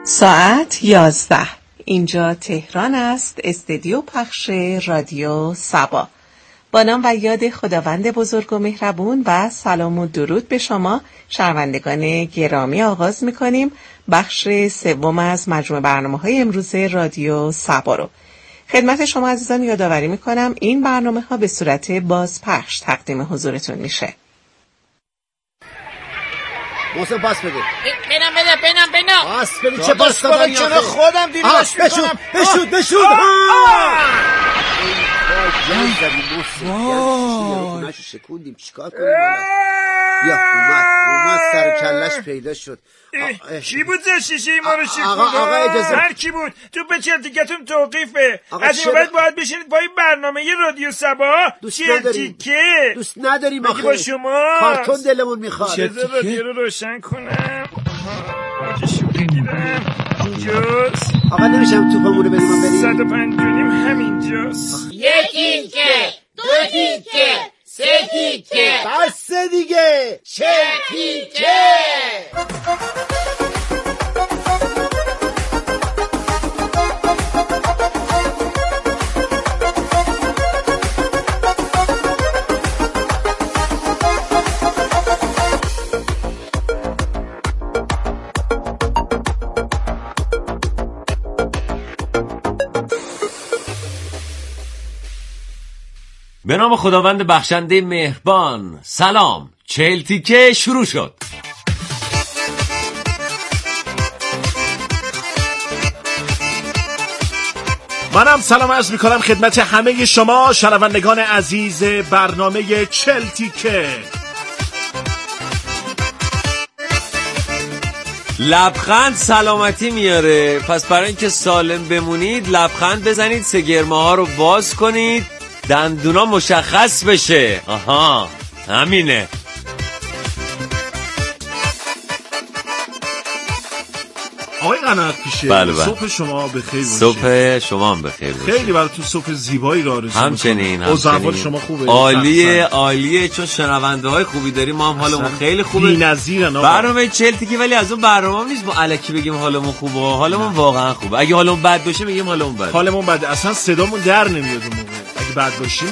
ساعت 11. اینجا تهران است، استودیو پخش رادیو صبا. با نام و یاد خداوند بزرگ و مهربون و سلام و درود به شما شنوندگان گرامی آغاز می‌کنیم بخش سوم از مجموعه برنامه‌های امروز رادیو صبا رو. خدمت شما عزیزان یادآوری می‌کنم این برنامه‌ها به صورت بازپخش تقدیم حضورتون میشه. محسن پاس بده. بینم پاس بده. چه پاس دادن چرا خودم دیدمش میکنم. بشود وای شکوندیم چیکار کنیم بیا اومد سر کلش پیدا شد. کی بود شیشه ما رو شکوند؟ آقا اجازه هر کی بود تو به چلتیکتون توقیفه. از این بعد باید بشینید با این برنامه ی رادیو صبا. چلتیکه دوست نداریم آخه با شما کارتون دلمون میخواد. بذار رادیو رو روشن کنم. آتشو بگیرم اینجاست. آقا نمیشم توپمون رو بدیم 105 همینجاست. یک تیکه، دو تیکه، سه تیکه، بس دیگه. چه تیکه؟ به نام خداوند بخشنده مهربان. سلام، 40 تیکه شروع شد. منم سلام عرض میکنم خدمت همه شما شنوندگان عزیز برنامه 40 تیکه. لبخند سلامتی میاره، پس برای اینکه سالم بمونید لبخند بزنید، سگرمه ها رو باز کنید، دندونا مشخص بشه. آها همینه. آقای قنات پیشه. بله. صبح شما بخیر باشه. صبح شما هم بخیر باشه. خیلی براتون صبح زیبایی رو آرزو همچنین. اوضاع شما خوبه؟ عالیه چون شنونده های خوبی داریم، ما هم حالمون خیلی خوبه. بی‌نظیرن آقا. برنامه 40 تیکه ولی از اون برنامه نیست ما الکی بگیم حالمون خوبه. حالمون واقعا خوبه. اگه حالمون بد باشه میگیم حالمون بده. اصلا صدامون در نمیاد اون موقع. اگه بد باشیم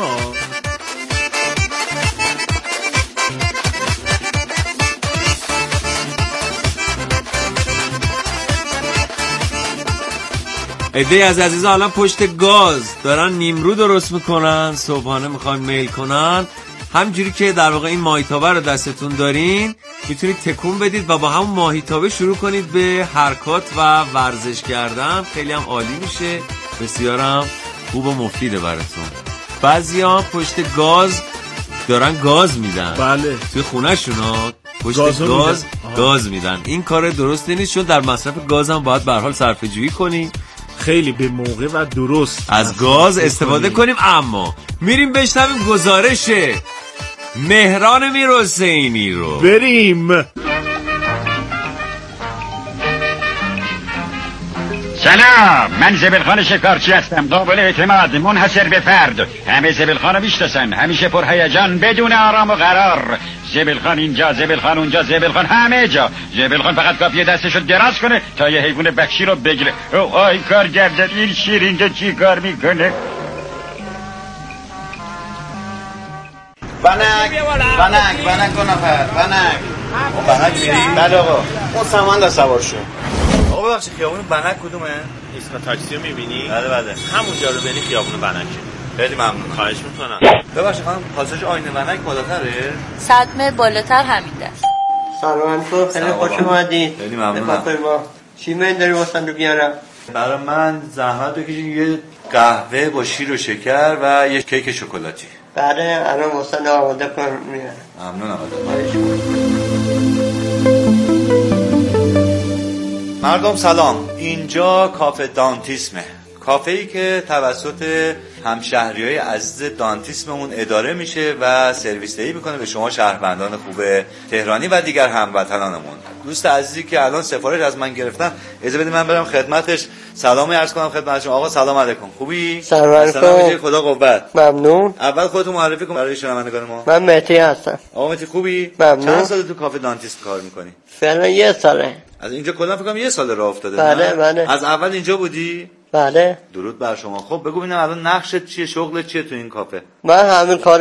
عده‌ای از عزیزان الان پشت گاز دارن نیمرو درست میکنن، صبحانه میخوان میل کنن. همجوری که در واقع این ماهیتابه رو دستتون دارین میتونید تکون بدید و با همون ماهیتابه شروع کنید به حرکات و ورزش کردن. خیلی هم عالی میشه، بسیارم خوب و مفیده براتون. بعضیا پشت گاز دارن گاز میدن. بله. توی خونه‌شون پشت گاز میدن. این کار درستی نیست چون در مصرف گاز هم باید به هر حال صرفه‌جویی کنیم. خیلی به موقع و درست از گاز استفاده کنیم. اما میریم بشنویم گزارش مهران میرحسینی رو. بریم. سلام، من زبلخان شکارچی هستم، قابل اعتماد، منحصر به فرد. همه زبلخان رو میشناسن، همیشه پر هیجان، بدون آرام و قرار. زبلخان اینجا، زبلخان اونجا، زبلخان همه جا. زبلخان فقط کافیه دستشو دراز کنه تا یه حیوان وحشی رو بگیره. آی کارگردان، این شیر اینجا چی کار میکنه؟ بنک دو نفر. بنک میریم؟ بله آقا. اون سامان دا سوار شو. آقا ببخشید خیابون بنک کدومه؟ ایستگاه تاکسی رو میبینی؟ بله. همونجا رو بینی خیابون بنکه. خیلی ممنون. خواهش میکنم. ببخشید خانم پاساژ آینه بنک بالاتره؟ صدمه بالاتر همین دست. سلام علیکم، خیلی خوش اومدید. خیلی ممنونم. چی من داری واسم رو بیارم؟ برای من زحمت بکشید یه قهوه با شیر و شکر و یه کیک شکلاتی. بله الان واسه آماده کنم میارم. ممنونم مردم سلام. اینجا کافه دانتیسمه، کافه‌ای که توسط همشهریای عزیز دانتیسممون اداره میشه و سرویس دهی میکنه به شما شهروندان خوب تهرانی و دیگر هموطنانمون. دوست عزیزی که الان سفارش از من گرفتن اجازه بدید من برم خدمتش سلامی عرض کنم خدمتشون. آقا سلام علیکم، خوبی؟ سلام علیکم. خدا قوت. ممنون. اول خودتون معرفی کن برای شنوندگان ما. من مهدی هستم. آقا مهدی خوبی؟ ممنون. چند سال تو کافه دانتیست کار میکنی؟ فعلا 1 ساله. از اینجا کلا فکر کنم 1 سال راه افتاده. بله بله. از اول اینجا بودی؟ بله. درود بر شما. خب بگو ببینم الان نقشت چیه، شغلت چیه تو این کافه؟ من همه کار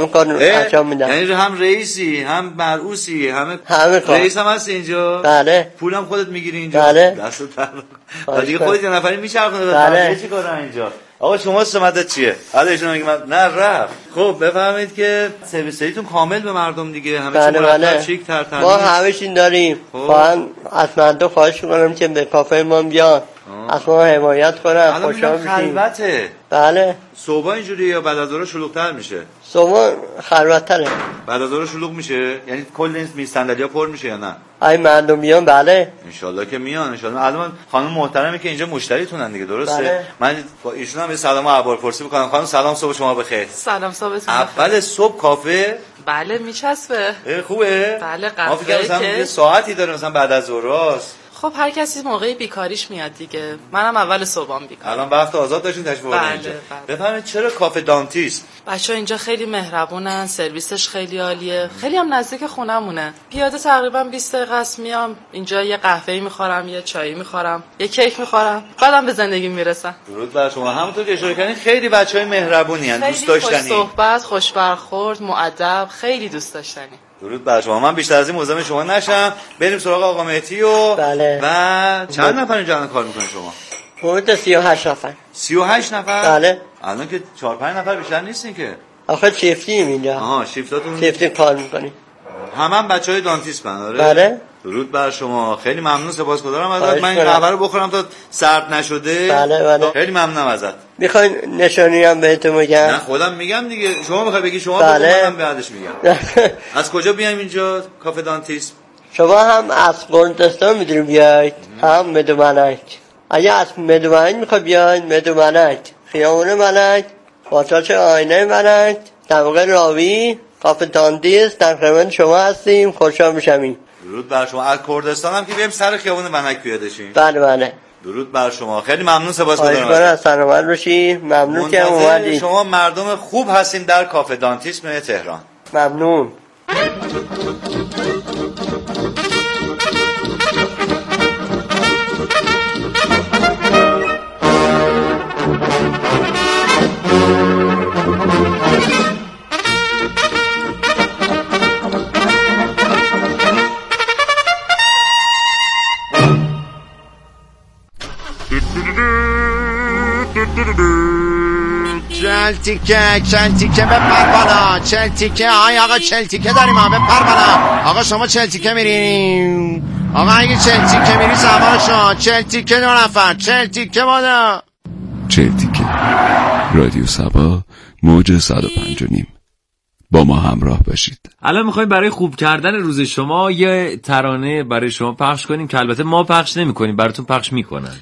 انجام میدم. یعنی هم رئیسی، هم مرعوسی، همه کار. رئیس هم هستی اینجا؟ بله. پولم خودت میگیری اینجا؟ بله. دست در دیگه خودت یه نفری میچرخونه. بله. چی کارن اینجا؟ آقا شما سمتت چیه؟ حالا ایشون میگه من نه رفت. خب بفهمید که سرویسیتون کامل به مردم دیگه، همه چی مرتب شیک ترتمیز. ما همه چی داریم. فقط از مردم خواهش می‌کنم که به کافه ما بیان. از ما حمایت کنن، خوشحال بشیم. خلوته. بله. صبح اینجوریه یا بعد از ظهر شلوغ‌تر میشه؟ صبح خلوت‌تره. بعد از ظهر شلوغ میشه؟ یعنی کل این میز صندلی‌ها پر میشه یا نه؟ ای مردم میان. بله ان شاءالله که میان. ان شاءالله. الان خانم محترمی که اینجا مشتریتونن دیگه، درسته؟ بله. من با ایشون هم سلام و احوالپرسی بکنم. خانم سلام، صبح شما بخیر. سلام، صبحتون اول صبح کافه؟ بله میچسبه. خوبه؟ بله ما فکر کنم یه ساعتی داره مثلا بعد از ظهرست. خب هر کسی موقع بیکاریش میاد دیگه. منم اول صبحام بیکارم. الان وقت آزاد داشتین تشریف آوردین اینجا. بفرمایید چرا کافه دانتیسم؟ بچه‌ها اینجا خیلی مهربونن، سرویسش خیلی عالیه، خیلی هم نزدیک خونمونه. پیاده تقریبا 20 دقیقه است میام اینجا، یه قهوه‌ای میخورم، یه چایی میخورم، یه کیک میخورم، بعدم به زندگی میرسم. درود بر شما. همونطور که اشاره کردین خیلی بچهای مهربونی ان، دوست داشتنی. خوش صحبت، خوش برخورد، مؤدب، خیلی دوست داشتنی. درود بر شما. من بیشتر از این مزاحم شما نشم، بریم سراغ آقا مهدی بله. و چند نفر اینجا الان کار میکنین شما؟ حدود 38 نفر. 38 نفر؟ بله. الان که 4-5 نفر بیشتر نیستین که. آخه شیفتیم اینجا. آها، شیفتاتون شیفتی کار میکنیم. هم بچهای دانتیسم آره؟ بله. درود بر شما. خیلی ممنون، سپاسگزارم ازت. من این قهوه رو بخورم تا سرد نشده. بله بله. خیلی ممنونم ازت. میخواین نشانی هم بهتون میگم؟ نه خودم میگم دیگه. شما میخوای بگی شما بله. بگو، من بعدش میگم. از کجا بیایم اینجا کافه دانتیسم؟ شما هم از گلدستان میدونیم بیاید، هم مدومنک. اگه از مدومنک میخوای بیاید، مدومنک خیابون ملک، پاساژ آینه ملک، طبقه راوی، کافه دانتیسم در خدمت شما هستیم. خوشحال میشیم. درود بر شما. از کردستان هم که بیایم سر خیابون ملک پیاده شیم. بله بله. درود بر شما. خیلی ممنون، سپاسگزارم. از سلامت باشید. ممنون که اومدید. شما مردم خوب هستیم در کافه دانتیسم تهران. ممنون. چلتیکه بپر بالا. چلتیکه های آقا، چلتیکه داریم ها، بپر بالا. آقا شما چلتیکه میرین؟ آقا اگه چلتیکه میری سوار شو. چلتیکه 2 نفر، چلتیکه بالا. چلتیکه رادیو سبا موج 105.5 با ما همراه باشید. الان میخوایم برای خوب کردن روز شما یه ترانه برای شما پخش کنیم که البته ما پخش نمی کنیم، براتون پخش میکنن.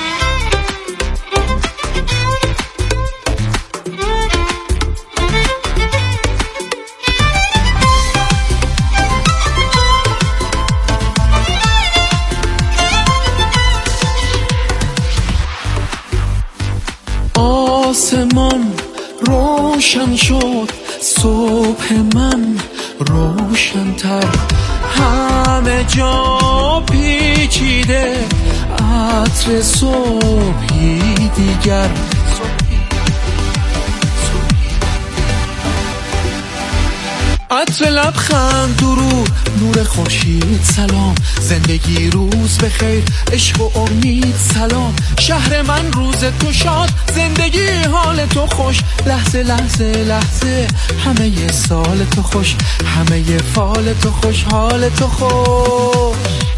آسمان روشن شد، صبح من روشن‌تر، همه جا پیچیده عطر صبحی دیگر. عطر لبخند، درود، نور خورشید، سلام، زندگی روز بخیر، عشق و امید، سلام، شهر من روز تو شاد، زندگی حال تو خوش، لحظه لحظه لحظه همه سال تو خوش، همه فال تو خوش، حال تو خوش.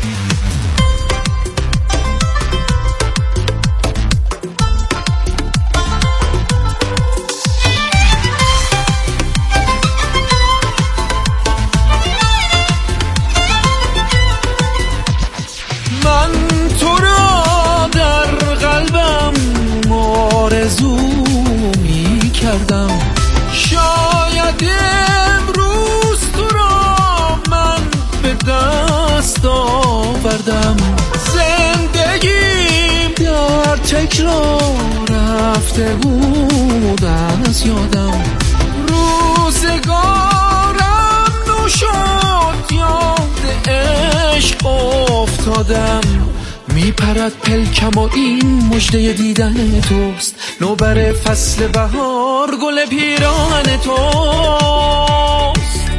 شاید امروز تو را من به دست آوردم، زندگیم در تکرار رفته بود از یادم، روزگارم نو شد، یاد عشق افتادم میپرد پلکم و این مژده دیدن توست، نوبر فصل بهار گل پیراهن توست.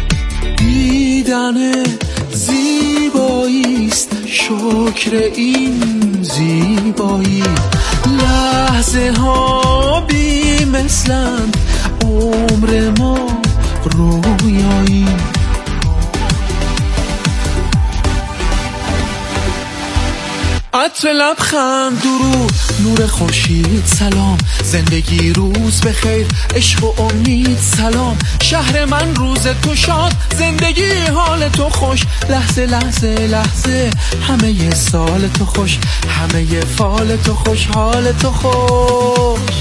دیدن زیباییست شکر این زیبایی، لحظه ها بی مثلند عمر ما رویایی. عطر لبخند درود نور خورشید سلام، زندگی روز بخیر عشق و امید سلام، شهر من روز تو شاد زندگی حال تو خوش، لحظه لحظه لحظه همه سال تو خوش، همه فال تو خوش حال تو خوش.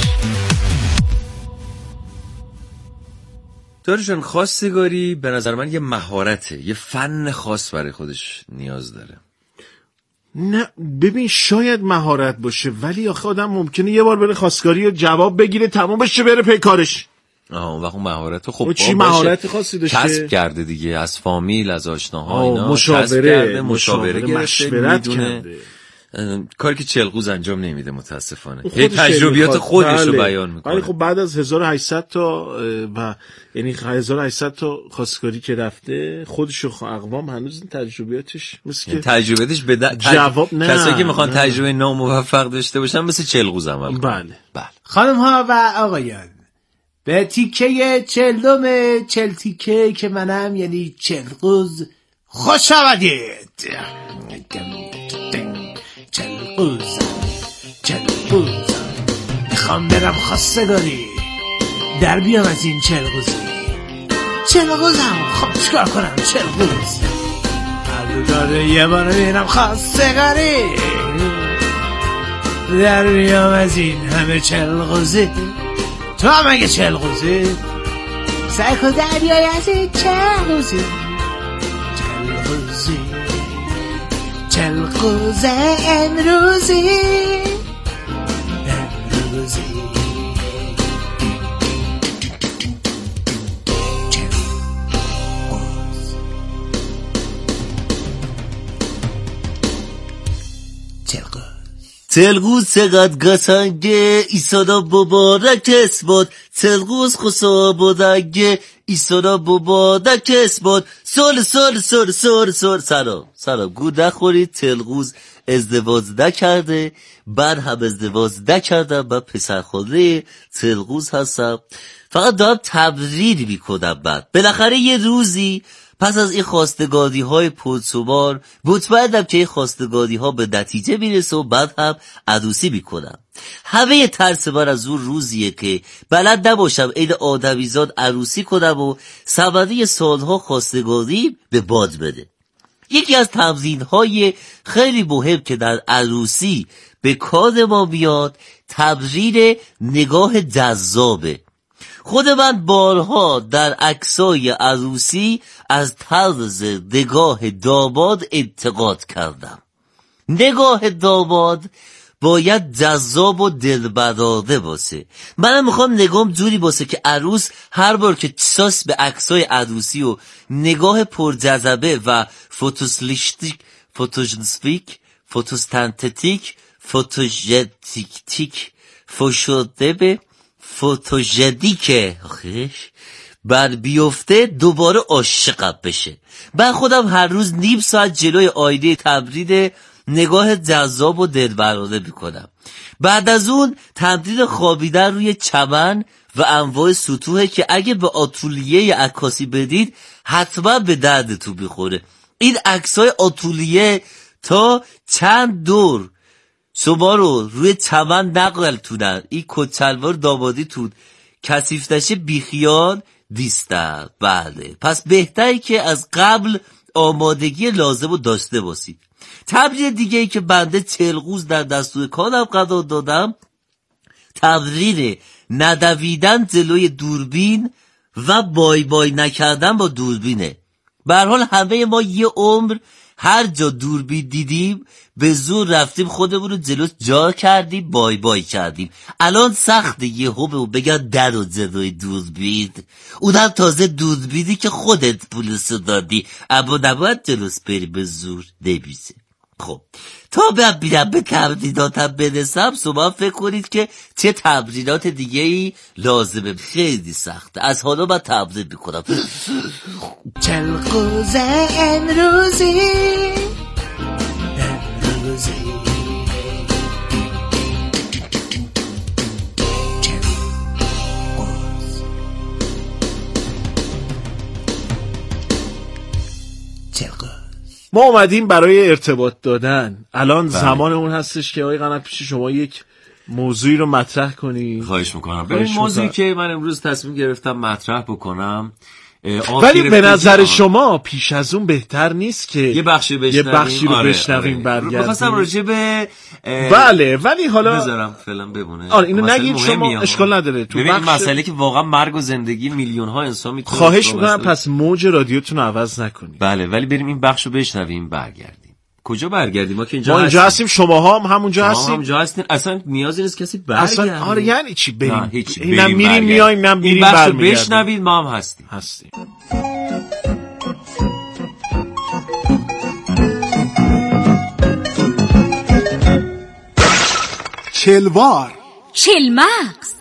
دارشان خواستگاری به نظر من یه مهارته، یه فن خاص برای خودش نیاز داره. نه ببین شاید مهارت باشه ولی آخه آدم ممکنه یه بار بره خواستگاری و جواب بگیره تمام بشه بره پی کارش. اون وقت اون مهارت خب چی مهارت خاصی داشته؟ کسب کرده دیگه، از فامیل از آشناها اینا مشاوره مشاورت کرده. کاری که چلقوز انجام نمیده متاسفانه. تجربیات خودش رو بیان میکنه. ولی خب بعد از 1800 تا و یعنی 1800 تا خواستگاری که رفته خودش و اقوام هنوز تجربیاتش مثل که تجربیاتش به جواب نه. کسایی که میخوان تجربه ناموفق داشته باشن مثل چلقوز عمل کنن. بله. خانم ها و آقایان، به تیکه 40 چلتیکه که منم یعنی چلقوز خوش آمدید. چلقوز میخوام برم خواستگاری، در بیام از این چلقوزم خب چکار کنم چلقوز هر داره یه بار بینم خواستگاری، در بیام از این همه چلقوزی. تو هم اگه چلقوزی سعی کن در بیای از این چلقوزی چلقوز امروزی. چلقوز چقدر قشنگه ایسادا مبارک اسمت، چلقوز خوشا بودنگه ایسادا مبارک اسمت. سال سلام گود نخورید. چلقوز ازدواج نکرده، من هم ازدواج نکردم، من پسرخوانده چلقوز هستم، فقط دارم تبریر میکنم. بعد بالاخره یه روزی پس از این خواستگاری های پرسوار مطمئنم که این خواستگاری ها به نتیجه میرسه و بعد هم عروسی میکنم. همه ترس من از اون روزیه که بلد نباشم این آدمیزاد عروسی کنم و ثمره سالها خواستگاری به باد بده. یکی از تمرین های خیلی مهم که در عروسی به کار ما بیاد تمرین نگاه جذابه. خود من بارها در عکسای عروسی از طرز نگاه داماد انتقاد کردم. نگاه داماد باید جذاب و دلبرانه باشه. منم میخوام نگام جوری باشه که عروس هر بار که چشاش به عکسای عروسی و نگاه پرجذبه و فوتوژنیک فوتوژنیکه بر بیفته دوباره عاشق بشه. من خودم هر روز نیم ساعت جلوی آینه تمرین نگاه جذاب و دلبرانه میکنم. بعد از اون تمرین خوابیدن روی چمن و انواع سطوحه که اگه به آتولیه عکاسی بدید حتما به دردتون میخوره. این عکسای آتولیه تا چند دور شما رو روی چمن نقل تونن. این کچلوار دامادی تون کثیف نشه بیخیال دیستن. بله پس بهتره که از قبل آمادگی لازم رو داشته باشید. تمرین دیگه ای که بنده چلقوز در دستور کارم قرار دادم تمرین ندویدن جلوی دوربین و بای بای نکردن با دوربینه. به هر حال همه ما یه عمر هر جا دوربین دیدیم به زور رفتیم خودمون رو جلوش جا کردیم بای بای کردیم. الان سخته یه هو بگن در و جلوی دوربین، اونم تازه دوربینی که خودت پولسو دادی، اما نباید جلوش بری به زور نمیشه. خب تا بیام به تمریناتم برسم شما فکر کنید که چه تمرینات دیگه ای لازمه. خیلی سخته. از حالا من تمرین میکنم. چلقوز امروزی ما اومدیم برای ارتباط دادن. الان زمان اون هستش که آقای قنات پیش شما یک موضوعی رو مطرح کنی. خواهش میکنم. ببین موضوعی که من امروز تصمیم گرفتم مطرح بکنم، ولی به نظر شما پیش از اون بهتر نیست که یه بخشی رو بشنویم برگردیم؟ می‌خواستم راجع به بله، ولی حالا بذارم فعلا بمونه. اینو نگید شما، اشکال نداره. تو ببین مسئله که واقعا مرگ و زندگی میلیون ها انسان میتونه. خواهش میکنم پس موج رادیوتون رو عوض نکنید. بله، ولی بریم این بخشو بشنویم برگردیم. کجا برگردیم؟ ما که اینجا هستیم. شماها هم همونجا هستین. اصلا نیازی نیست کسی برگرده. آره یعنی چی بریم؟ اینم میریم میایم، اینم میریم برمیگردیم. بشنوید، ما هم هستیم. چلوار، چلمغز،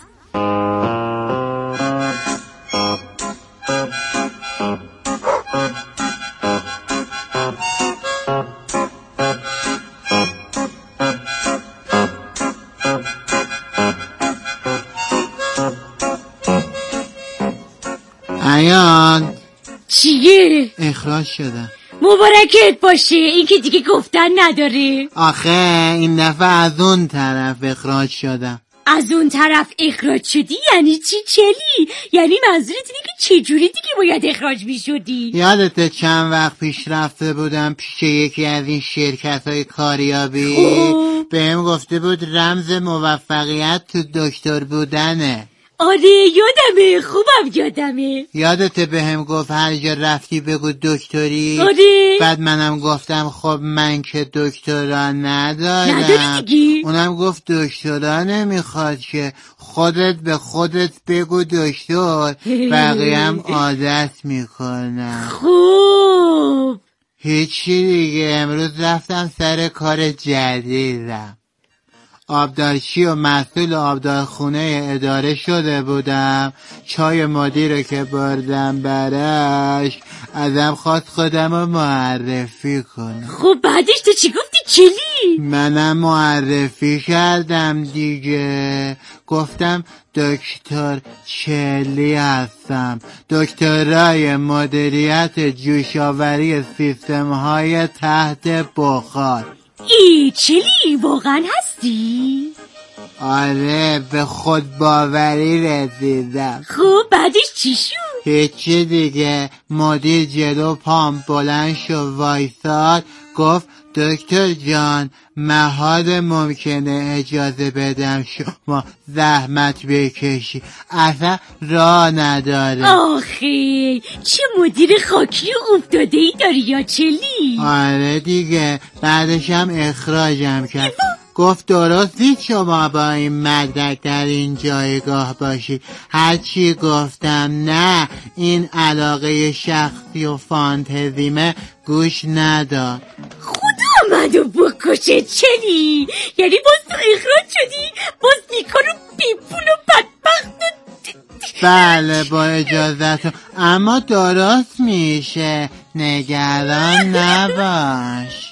عیان چیه؟ اخراج شدم. مبارکت باشه، این که دیگه گفتن نداره. آخه این دفعه از اون طرف اخراج شدم. از اون طرف اخراج شدی یعنی چی چلی؟ یعنی منظورت اینه که چجوری دیگه باید اخراج میشدی؟ یادته چند وقت پیش رفته بودم پیش یکی از این شرکت‌های کاریابی؟ بهم گفته بود رمز موفقیت تو دکتر بودنه. آره یادمه، خوبم یادمه. یادته بهم گفت هر جا رفتی بگو دکتری؟ آره. بعد منم گفتم خب من که دکترا نداری دیگه؟ اونم گفت دکترا نمیخواد که خودت به خودت بگو دکتر، بقیه‌ام عادت میکنم. خوب. هیچی دیگه. امروز رفتم سر کار جدیدم. آبدارچی و مسئول آبدارخونه اداره شده بودم. چای مدیر رو که بردم براش ازم خواست خودم رو معرفی کنم. خب بعدش تو چی گفتی چلی؟ منم معرفی کردم دیگه. گفتم دکتر چلی هستم، دکترای مدیریت جوشاوری سیستم های تحت بخار. ای چلی واقعا هستی؟ آره به خود باوری رسیدم. خب بعدش چی شد؟ هیچی دیگه. مدیر جلو پام بلند شو وایساد، گفت دکتر جان محال ممکنه اجازه بدم شما زحمت بکشی، اصلا راه نداره. آخه چه مدیر خاکی و افتاده‌ای داری یا چلی؟ آره دیگه. بعدش هم اخراجم کرد. گفت درست نیست شما با این مدرک در این جایگاه باشید. هرچی گفتم نه، این علاقه شخصی و فانتزیمه گوش نداد. خدا منو بکشه چلی. یعنی باز تو اخراج شدی؟ باز بیکار و بیپول و بدبخت؟ بله با اجازتون، اما درست میشه، نگران نباش.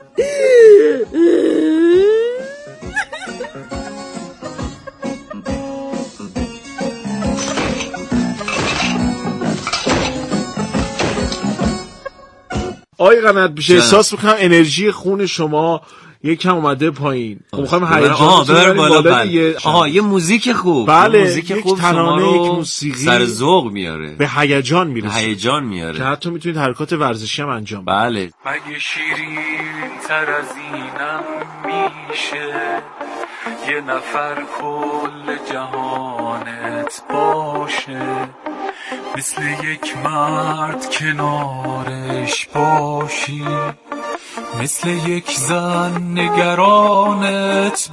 آقای قنات بیشه احساس میکنم انرژی خون شما یکم اومده پایین. میخوام هیجان ببر بالا دیگه. یه موزیک خوب. بله، موزیک خوب ترانه، یک موسیقی سر ذوق میاره، به هیجان میرسه، هیجان میاره که حتی میتونید حرکات ورزشی هم انجام بدید. بله. مگه شیرین تر از اینم میشه یه نفر کل جهانت باشه، مثل یک مرد کنارش باشی، مثل یک زن نگرانت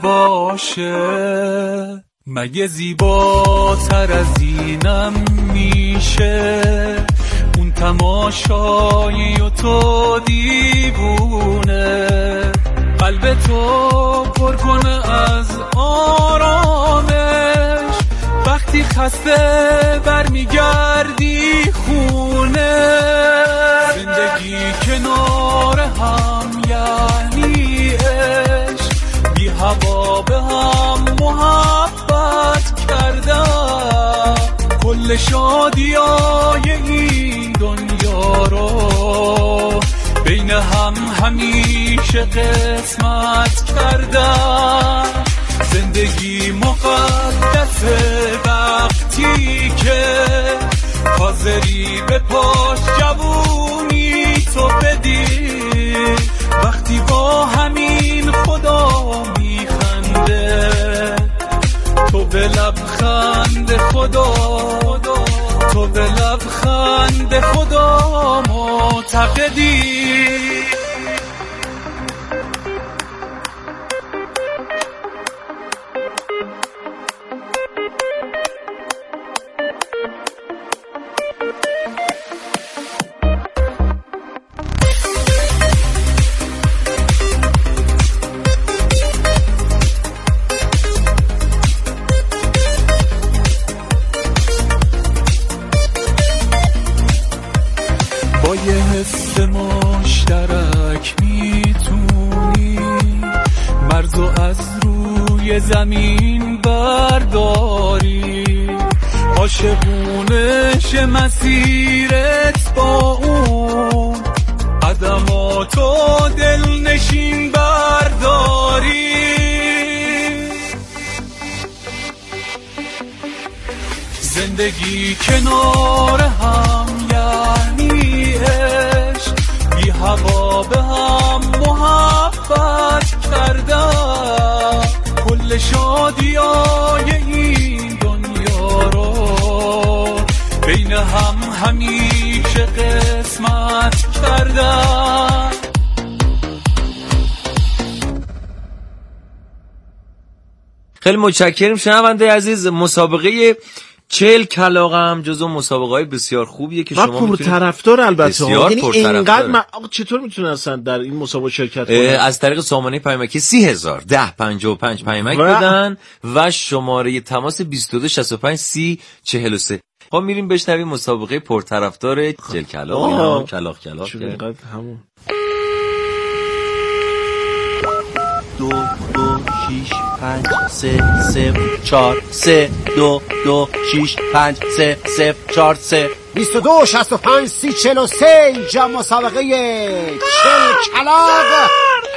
باشه. مگه زیباتر از اینم میشه اون تماشایی و تو دیوونه، قلب تو پر کنه از آرامش، وقتی خسته برمیگردی خونه. زندگی کنار هم یعنی عشق، بی هوا به هم محبت کردن، کل شادیای این دنیا رو بین هم همیشه قسمت کردن. زندگی مقدسه وقتی که حاضری به پاش جوونی تو بدی، وقتی با همین خدا میخنده تو به لبخند خدا، تو به لبخند خدا معتقدی. با یه حس مشترک میتونی مرزو از روی زمین برداری، عاشقونش مسیرت با اون قدماتو دلنشین برداری. زندگی کنار هم یعنی عشق، بی هوا به هم محبت کردن، کل شادیای این دنیا رو بین هم همیشه قسمت کردن. خیلی متشکریم شنونده عزیز. مسابقه 40 کلاغم جزو مسابقه‌های بسیار خوبیه که شما میتونید طرفدار البته، یعنی اینقدر چطور میتونن اصلا در این مسابقه شرکت کنن؟ از طریق سامانه پیامکی 301055 پیامک بدن و شماره تماس 22653043. خب میریم بشنویم مسابقه پرطرفدار 40 کلاغ. کلاغ چقدر همون 2 6 5 3 0 4 3 2 2 6 5 3 0 4 3 22 65 30 43 اینجا مسابقه 40 کلاغ.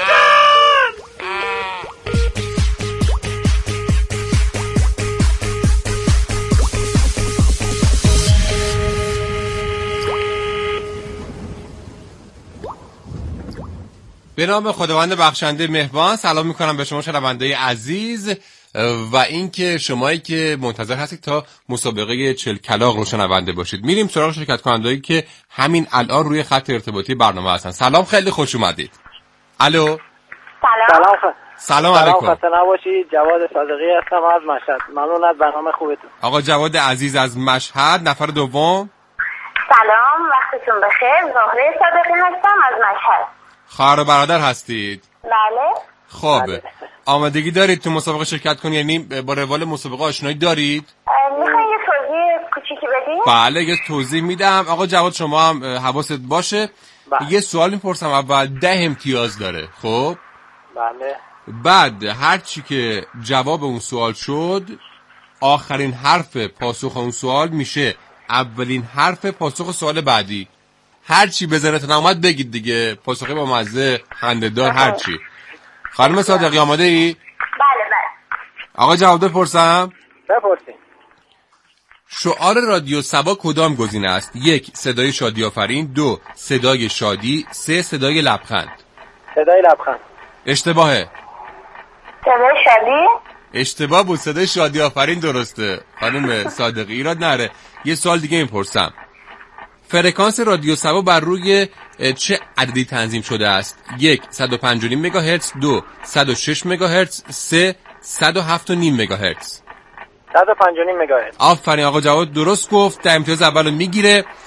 به نام خداوند بخشنده مهربان سلام میکنم به شما شنونده عزیز و اینکه شمایی که منتظر هستید تا مسابقه 40 کلاغ رو شنونده باشید. میریم سراغ شرکت کنندهایی که همین الان روی خط ارتباطی برنامه هستن. سلام، خیلی خوش اومدید. الو. سلام علیکم. خسته نباشید. جواد صادقی هستم از مشهد. ممنون از برنامه خوبتون. آقا جواد عزیز از مشهد، نفر دوم. سلام، وقتتون بخیر. زهره صادقی هستم از مشهد. خواهر و برادر هستید؟ بله. خب آمادگی دارید تو مسابقه شرکت کنید؟ یعنی با روال مسابقه آشنایی دارید؟ میخواین یه توضیح کوچیکی بدین؟ بله یه توضیح میدم. آقا جواد شما هم حواست باشه. یه سوال میپرسم اول 10 امتیاز داره. خب بله. بعد هر چی که جواب اون سوال شد آخرین حرف پاسخ اون سوال میشه اولین حرف پاسخ سوال بعدی. هر چی به ذهنتون اومد بگید دیگه، پاسخی با مزه، خنده‌دار، هر چی. خانم صادقی آماده ای؟ بله. آقا جواب بپرسم؟ بپرسید. شعار رادیو صبا کدام گزینه است؟ 1 صدای شادی آفرین، 2 صدای شادی، 3 صدای لبخند. صدای لبخند. اشتباهه. صدای شادی؟ اشتباه بود، صدای شادی آفرین درسته. خانم صادقی ایراد نره. یه سوال دیگه میپرسم. فرکانس رادیو صبا بر روی چه عددی تنظیم شده است؟ 1 105.5 مگاهرتز، 2 106 مگاهرتز، 3 107.5 مگاهرتز. 105.5 مگاهرتز. آفرین آقا جواد درست گفت. 10 امتیاز اولو میگیره.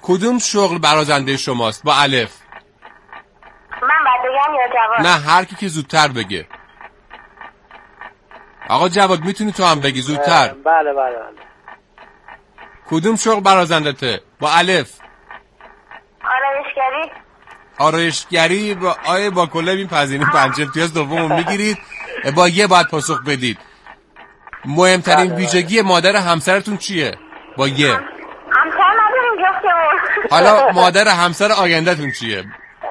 کدوم شغل برازنده شماست با الف؟ من باید بگم یا جواد؟ نه هر کی که زودتر بگه. آقا جواد میتونی تو هم بگی زودتر. بله. کدوم شغل برازندته با الف؟ آرایشگری. آرایشگری با کله این پذیرین 5 امتیاز دومو میگیرید. با یه باید پاسخ بدید. مهمترین ویژگی مادر همسرتون چیه؟ با یه. همسر نداریم جفتمون. حالا مادر همسر آیندهتون چیه؟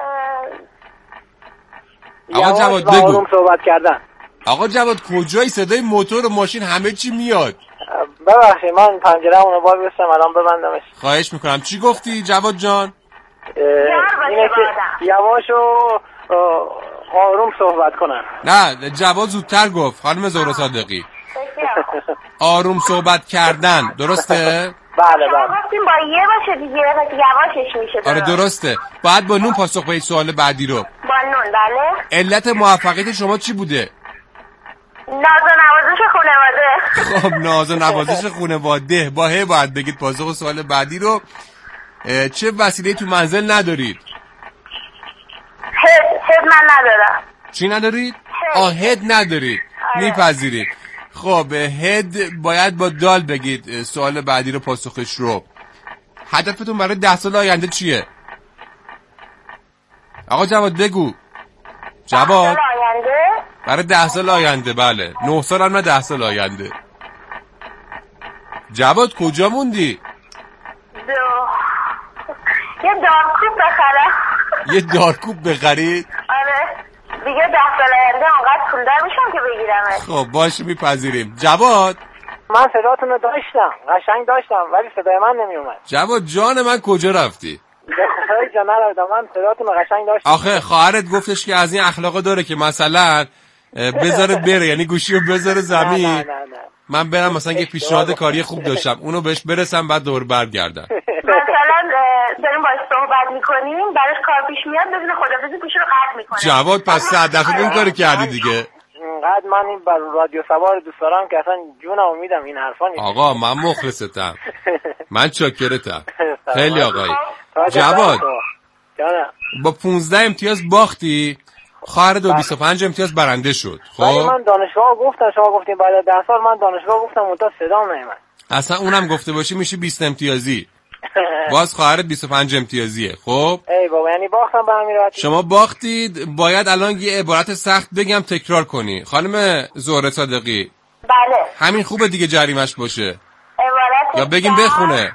آقا جواد بگو. آروم صحبت کردن. آقا جواد کجایی؟ صدای موتور و ماشین همه چی میاد. ببخشید من پنجره‌مون رو باز گذاشتم الان ببندمش. خواهش میکنم. چی گفتی جواد جان؟ اینه که یواش و آروم صحبت کنن. نه جواد زودتر گفت خانم زهره صادقی. آروم صحبت کردن درسته؟ بله. گفتیم با یه باشه دیگه یواشش میشه. آره درسته. باید با نون پاسخ بدید سوال بعدی رو. با نون بله. علت موفقیت شما چی بوده؟ ناز و نوازش خانواده. خب ناز و نوازش خانواده با ه باید بگید پاسخ سوال بعدی رو. چه وسیله تو منزل ندارید؟ هد من ندارم. چی ندارید؟ هد ندارید. میپذیرید. خب هد باید با دال بگید سوال بعدی رو پاسخش رو. هدفتون برای 10 سال آینده چیه؟ آقا جواد بگو. جواد برای 10 سال آینده. بله 9 سال هم نه 10 سال آینده. جواد کجا موندی؟ یه دارکوب بخرم. یه دارکوب بخرید؟ آره دیگه 10 سال آینده انقدر پول دار میشم که بگیرمش. خب باشه میپذیریم. جواد من صداتون رو داشتم قشنگ داشتم ولی صدای من نمیومد. جواد جان من کجا رفتی؟ به خدای جان نرفتم من صداتون رو قشنگ داشتم. آخه خواهرت گفتش که از این اخلاقا داره که مثلا بذاره بره یعنی گوشی رو بذاره زمین. نه. من برم مثلا یه پیشنهاد کاری خوب داشتم اونو بهش برسم بعد دور برگردم. مثلا داریم باهاش صحبت میکنیم براش کار پیش میاد بدون خدافظی گوشی رو قطع میکنه. جواد پس 100% اون کارو کردی دیگه. اینقدر من این بر رادیو سبا رو دوست دارم که اصلا جونمو میدم این حرفا نیست. آقا من مخلصتم. من چاکرتم. خیلی آقایی. جواد با 15 امتیاز باختی. خواهر 25 امتیاز برنده شد. خب من دانشگاه گفتم شما گفتین بعد از 10 سال من دانشگاه گفتم اون تا صدام نمیاد. اصلا اونم گفته باشی میشه 20 امتیازی. باز خواهرت 25 امتیازیه. خب ای بابا یعنی باختم به همین راحتی. شما باختید. باید الان یه عبارت سخت بگم تکرار کنی. خانم زهره صادقی بله همین خوبه دیگه جریمش باشه عبارت یا بگیم بخونه؟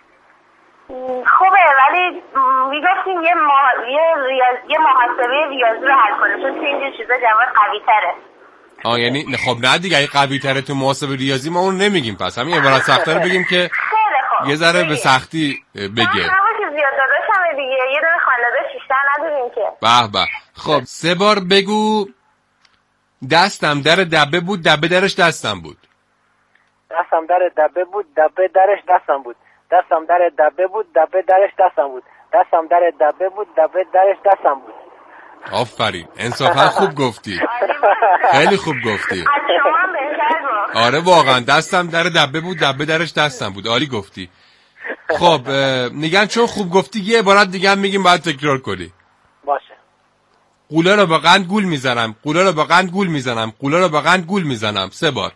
خوبه ولی میگفتیم یه محاسبه ریاضی رو حل کنه چون تو اینجور چیزا جواد قوی تره. یعنی خب نه دیگه اگه قوی تره تو محاسبه ریاضی ما اون نمیگیم. پس همین عبارت سخته رو بگیم که یه ذره به سختی بگه. نباشه زیاد داداشمه دیگه یه دونه خانواده شیشتر نداریم که. به خب 3 بار بگو. دستم در دبه بود دبه درش دستم بود. دستم در دبه بود دبه درش دستم بود. دستم در دبه بود دبه درش دستم بود. دستم در دبه بود دبه درش دستم بود. آفرین انصافا خوب گفتی. خیلی خوب گفتی. آره واقعا دستم در دبه بود دبه درش دستم بود. عالی گفتی. خب میگن چون خوب گفتی یه عبارت دیگه هم میگیم باید تکرار کنی. باشه. قوله رو با قند گول میزنم. قوله رو با قند گول میزنم. قوله رو با قند گول میزنم. 3 بار.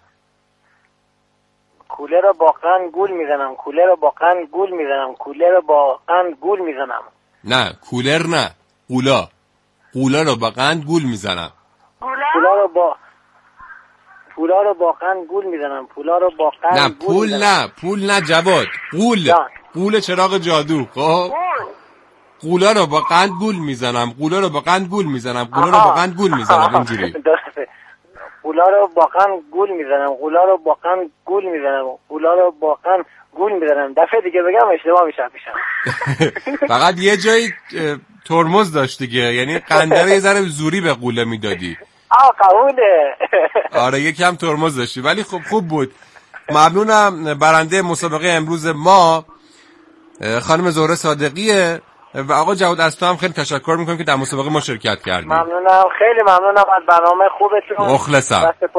کوله رو با قند گول میزنم. کوله رو با قند گول میزنم. کوله رو با قند گول میزنم. نه کولر نه قولا. قولا رو با قند گول میزنم. پولا رو با قند گول میزنم. پولا رو با قند نه گول میزنم. نه پول نه جواد. قول چراغ جادو. خب قولا رو با قند گول میزنم. قولا رو با قند گول میزنم. قولا رو با قند گول میزنم. اینجوری درسته. قولا رو با قند گول میزنم. قولا رو با قند گول میزنم. قولا رو با قند گول میزنم. دفعه دیگه بگم اشتباه میشم. فقط یه جایی ترمز داشت دیگه یعنی قنده رو یه ذره زوری به قوله میدادی. قبوله. آره یکم ترمز داشتی ولی خب خوب بود. ممنونم. برنده مسابقه امروز ما خانم زهره صادقیه و آقا جواد از تو هم خیلی تشکر میکنم که در مسابقه ما شرکت کردیم. ممنونم خیلی ممنونم از برنامه خوبتون. مخلصم.